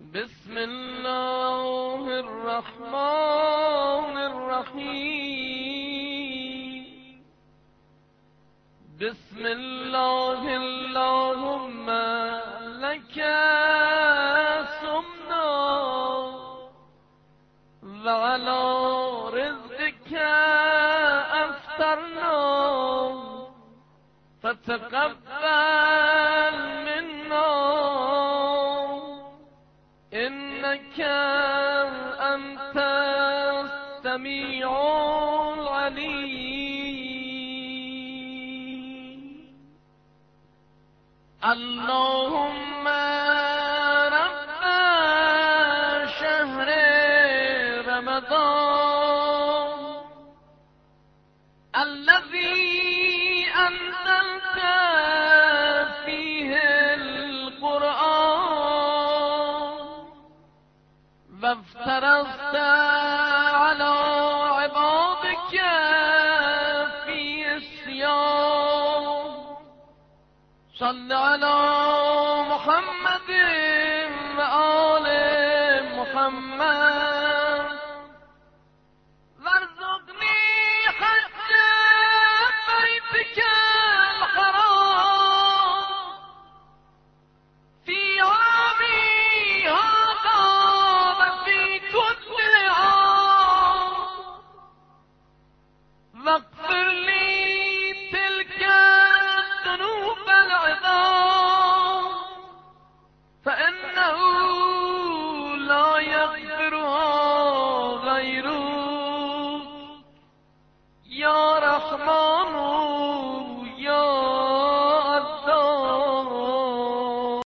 بسم الله الرحمن الرحیم. بسم الله اللهم لك سمنا وعلى رزقك افطرنا فتقبل منا إنك أنت السميع العليم. اللهم رب شهر رمضان الذي أنزلت فيه القرآن وافترضت على عبادك في الصيام. صل على محمد وآل محمد